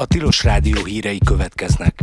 A Tilos Rádió hírei következnek.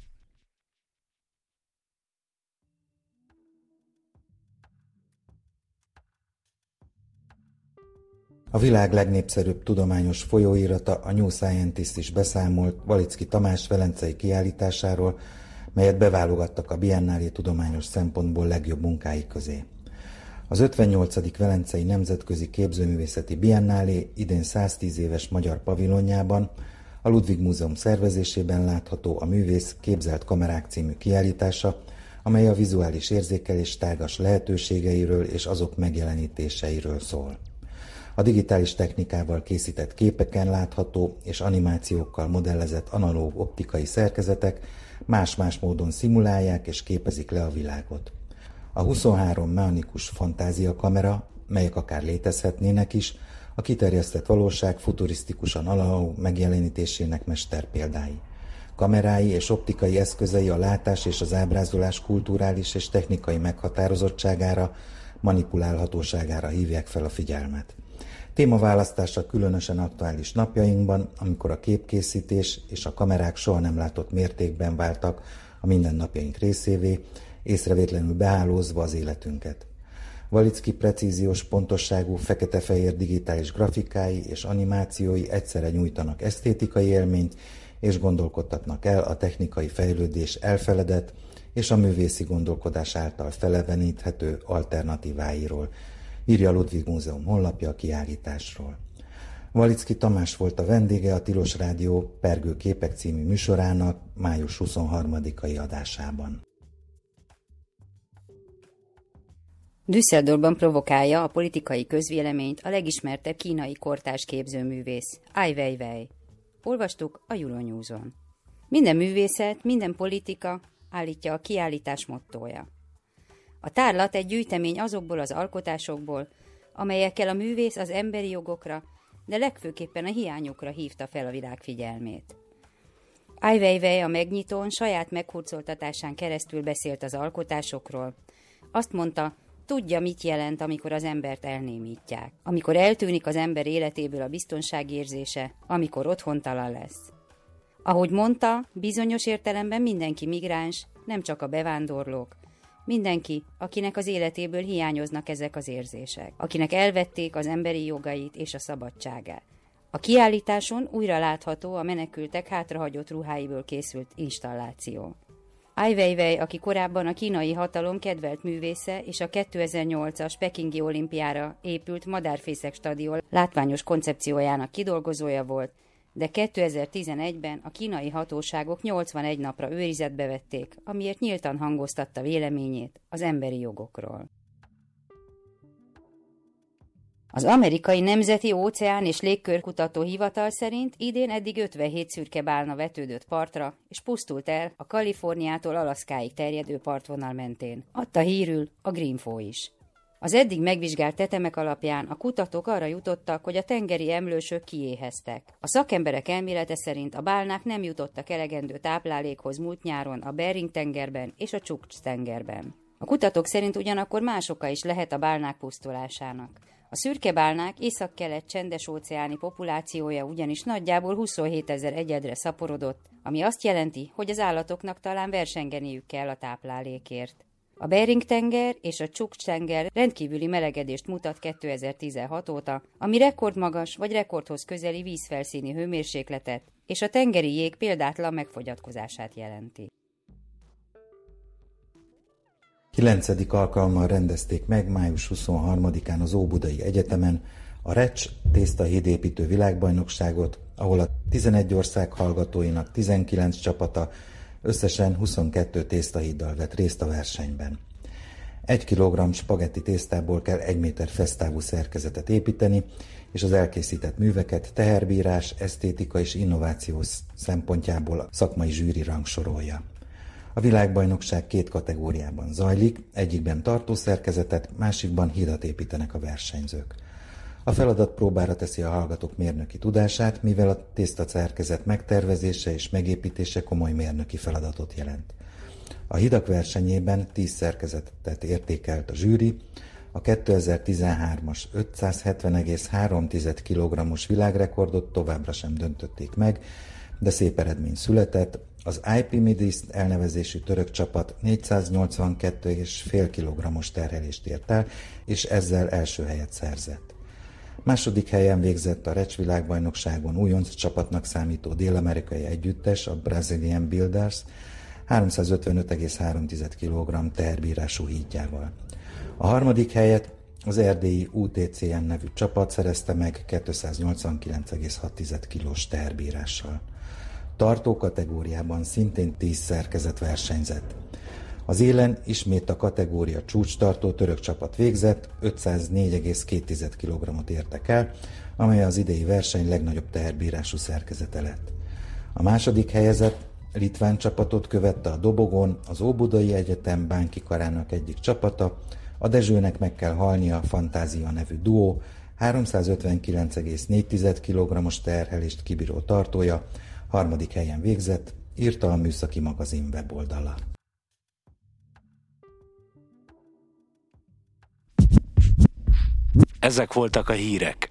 A világ legnépszerűbb tudományos folyóirata, a New Scientist is beszámolt Valiczky Tamás velencei kiállításáról, melyet beválogattak a Biennálé tudományos szempontból legjobb munkái közé. Az 58. Velencei Nemzetközi Képzőművészeti Biennálé idén 110 éves magyar pavilonjában, a Ludwig Múzeum szervezésében látható a Művész képzelt kamerák című kiállítása, amely a vizuális érzékelés tágas lehetőségeiről és azok megjelenítéseiről szól. A digitális technikával készített képeken látható és animációkkal modellezett analóg optikai szerkezetek más-más módon szimulálják és képezik le a világot. A 23 mechanikus fantáziakamera, melyek akár létezhetnének is, a kiterjesztett valóság futurisztikusan analóg megjelenítésének mesterpéldái. Kamerái és optikai eszközei a látás és az ábrázolás kulturális és technikai meghatározottságára, manipulálhatóságára hívják fel a figyelmet. Témaválasztása különösen aktuális napjainkban, amikor a képkészítés és a kamerák soha nem látott mértékben váltak a mindennapjaink részévé, észrevétlenül behálózva az életünket. Valiczky precíziós pontosságú fekete-fehér digitális grafikái és animációi egyszerre nyújtanak esztétikai élményt és gondolkodtatnak el a technikai fejlődés elfeledett és a művészi gondolkodás által feleveníthető alternatíváiról, írja a Ludwig Múzeum honlapja a kiállításról. Valiczky Tamás volt a vendége a Tilos Rádió Pergő képek című műsorának május 23-ai adásában. Düsseldorfban provokálja a politikai közvéleményt a legismertebb kínai kortárs képzőművész, Ai Weiwei. Olvastuk a Euronews-on. Minden művészet, minden politika, állítja a kiállítás mottója. A tárlat egy gyűjtemény azokból az alkotásokból, amelyekkel a művész az emberi jogokra, de legfőképpen a hiányokra hívta fel a világ figyelmét. Ai Weiwei a megnyitón saját meghurcoltatásán keresztül beszélt az alkotásokról. Azt mondta, tudja, mit jelent, amikor az embert elnémítják, amikor eltűnik az ember életéből a biztonságérzése, amikor otthontalan lesz. Ahogy mondta, bizonyos értelemben mindenki migráns, nem csak a bevándorlók, mindenki, akinek az életéből hiányoznak ezek az érzések, akinek elvették az emberi jogait és a szabadságát. A kiállításon újra látható a menekültek hátrahagyott ruháiból készült installáció. Ai Weiwei, aki korábban a kínai hatalom kedvelt művésze és a 2008-as pekingi olimpiára épült Madárfészek stadion látványos koncepciójának kidolgozója volt, de 2011-ben a kínai hatóságok 81 napra őrizetbe vették, amiért nyíltan hangoztatta véleményét az emberi jogokról. Az amerikai Nemzeti Óceán és Légkörkutató Hivatal szerint idén eddig 57 szürke bálna vetődött partra, és pusztult el a Kaliforniától Alaszkáig terjedő partvonal mentén. Adta hírül a Greenfo is. Az eddig megvizsgált tetemek alapján a kutatók arra jutottak, hogy a tengeri emlősök kiéheztek. A szakemberek elmélete szerint a bálnák nem jutottak elegendő táplálékhoz múlt nyáron a Bering-tengerben és a Csukcs-tengerben. A kutatók szerint ugyanakkor más oka is lehet a bálnák pusztulásának. A szürkebálnák északkelet csendes-óceáni populációja ugyanis nagyjából 27 000 egyedre szaporodott, ami azt jelenti, hogy az állatoknak talán versengeniük kell a táplálékért. A Bering-tenger és a Csukcs-tenger rendkívüli melegedést mutat 2016 óta, ami rekordmagas vagy rekordhoz közeli vízfelszíni hőmérsékletet és a tengeri jég példátlan megfogyatkozását jelenti. 9. alkalommal rendezték meg május 23-án az Óbudai Egyetemen a RECS tésztahídépítő világbajnokságot, ahol a 11 ország hallgatóinak 19 csapata összesen 22 tésztahíddal vett részt a versenyben. 1 kg spagetti tésztából kell 1 méter fesztávú szerkezetet építeni, és az elkészített műveket teherbírás, esztétika és innováció szempontjából a szakmai zsűri rangsorolja. A világbajnokság 2 kategóriában zajlik, egyikben tartószerkezetet, másikban hidat építenek a versenyzők. A feladat próbára teszi a hallgatók mérnöki tudását, mivel a tésztaszerkezet megtervezése és megépítése komoly mérnöki feladatot jelent. A hidak versenyében 10 szerkezetet értékelt a zsűri, a 2013-as 570,3 kg-os világrekordot továbbra sem döntötték meg, de szép eredmény született. Az IP Midist elnevezésű török csapat 482,5 kg-os terhelést ért el, és ezzel első helyet szerzett. Második helyen végzett a Recs világbajnokságon újonc csapatnak számító dél-amerikai együttes, a Brazilian Builders 355,3 kg teherbírású hídjával. A harmadik helyet az erdélyi UTCN nevű csapat szerezte meg 289,6 kg-s teherbírással. Tartó kategóriában szintén 10 szerkezet versenyzett. Az élen ismét a kategória csúcstartó török csapat végzett, 504,2 kg-ot értek el, amely az idei verseny legnagyobb teherbírású szerkezete lett. A második helyezett litván csapatot követte a dobogón az Óbudai Egyetem bánkikarának egyik csapata, a Dezsőnek meg kell halnia Fantázia nevű duó, 359,4 kg-os terhelést kibíró tartója, harmadik helyen végzett, írta a Műszaki Magazin weboldala. Ezek voltak a hírek.